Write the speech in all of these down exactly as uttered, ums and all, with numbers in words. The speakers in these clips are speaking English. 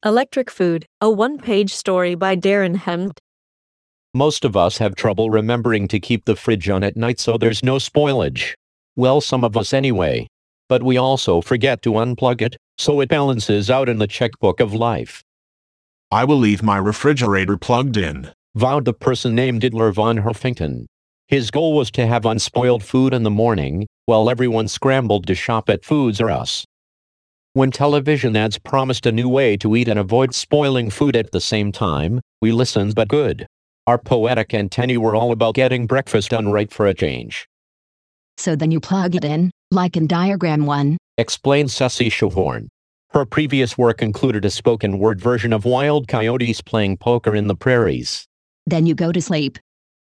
Electric Food, a one-page story by Darren Hemd. Most of us have trouble remembering to keep the fridge on at night so there's no spoilage. Well, some of us anyway. But we also forget to unplug it, so it balances out in the checkbook of life. I will leave my refrigerator plugged in, vowed the person named Diddler von Herfington. His goal was to have unspoiled food in the morning, while everyone scrambled to shop at Foods R Us. When television ads promised a new way to eat and avoid spoiling food at the same time, we listened but good. Our poetic antennae were all about getting breakfast done right for a change. So then you plug it in, like in diagram one, explained Ceci Shohorn. Her previous work included a spoken word version of Wild Coyotes playing poker in the prairies. Then you go to sleep.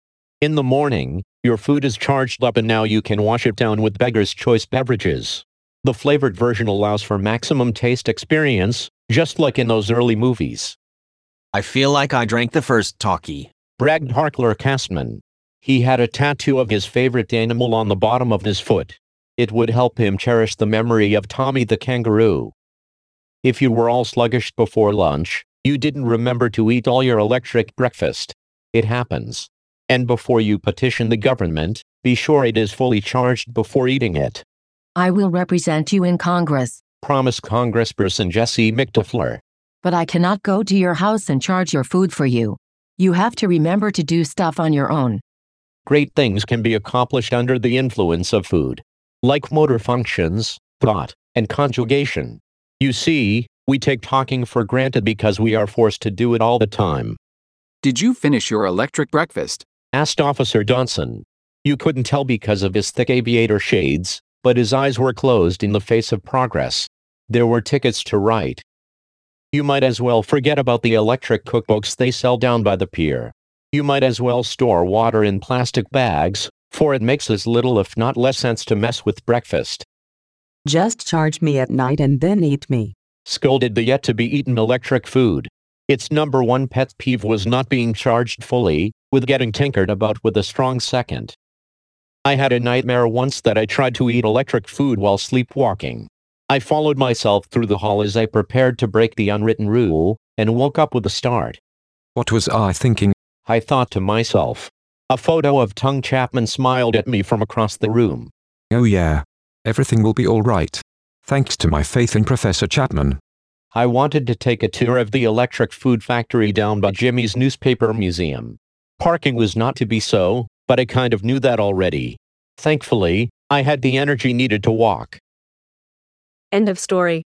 In the morning, your food is charged up and now you can wash it down with Beggar's Choice beverages. The flavored version allows for maximum taste experience, just like in those early movies. I feel like I drank the first talkie, bragged Harkler Castman. He had a tattoo of his favorite animal on the bottom of his foot. It would help him cherish the memory of Tommy the kangaroo. If you were all sluggish before lunch, you didn't remember to eat all your electric breakfast. It happens. And before you petition the government, be sure it is fully charged before eating it. I will represent you in Congress, promised Congressperson Jesse McDuffler. But I cannot go to your house and charge your food for you. You have to remember to do stuff on your own. Great things can be accomplished under the influence of food, like motor functions, thought, and conjugation. You see, we take talking for granted because we are forced to do it all the time. Did you finish your electric breakfast? Asked Officer Johnson. You couldn't tell because of his thick aviator shades, but his eyes were closed in the face of progress. There were tickets to write. You might as well forget about the electric cookbooks they sell down by the pier. You might as well store water in plastic bags, for it makes as little if not less sense to mess with breakfast. Just charge me at night and then eat me, scolded the yet-to-be-eaten electric food. Its number one pet peeve was not being charged fully, with getting tinkered about with a strong second. I had a nightmare once that I tried to eat electric food while sleepwalking. I followed myself through the hall as I prepared to break the unwritten rule, and woke up with a start. What was I thinking? I thought to myself. A photo of Tongue Chapman smiled at me from across the room. Oh yeah. Everything will be all right. Thanks to my faith in Professor Chapman. I wanted to take a tour of the electric food factory down by Jimmy's newspaper museum. Parking was not to be so, but I kind of knew that already. Thankfully, I had the energy needed to walk. End of story.